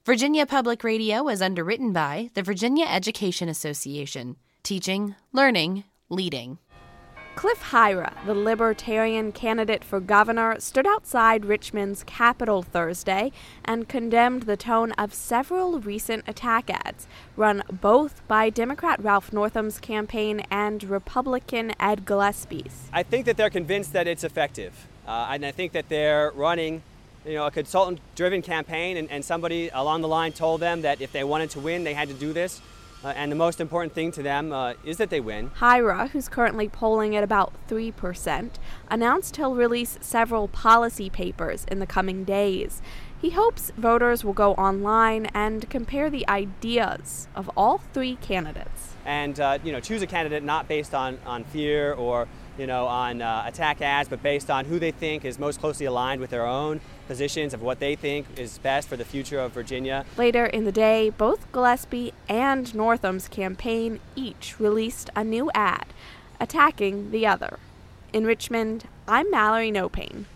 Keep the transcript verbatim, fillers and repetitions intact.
Virginia Public Radio is underwritten by the Virginia Education Association. Teaching, learning, leading. Cliff Hyra, the Libertarian candidate for governor, stood outside Richmond's Capitol Thursday and condemned the tone of several recent attack ads, run both by Democrat Ralph Northam's campaign and Republican Ed Gillespie's. I think that they're convinced that it's effective, uh, and I think that they're running you know, a consultant-driven campaign, and, and somebody along the line told them that if they wanted to win, they had to do this. Uh, and the most important thing to them uh, is that they win. Hyra, who's currently polling at about three percent, announced he'll release several policy papers in the coming days. He hopes voters will go online and compare the ideas of all three candidates. And, uh, you know, choose a candidate not based on, on fear or, you know, on uh, attack ads, but based on who they think is most closely aligned with their own positions of what they think is best for the future of Virginia. Later in the day, both Gillespie and Northam's campaign each released a new ad attacking the other. In Richmond, I'm Mallory Nopane.